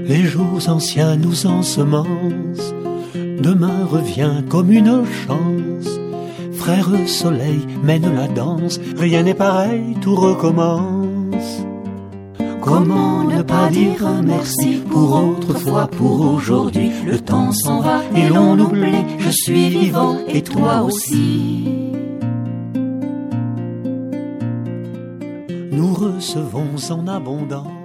Les jours anciens nous ensemencent, demain revient comme une chance. Frère soleil mène la danse, rien n'est pareil, tout recommence. Comment ne pas dire un merci pour autrefois, pour aujourd'hui? Le temps s'en va et l'on oublie, je suis vivant et toi aussi. Nous recevons en abondance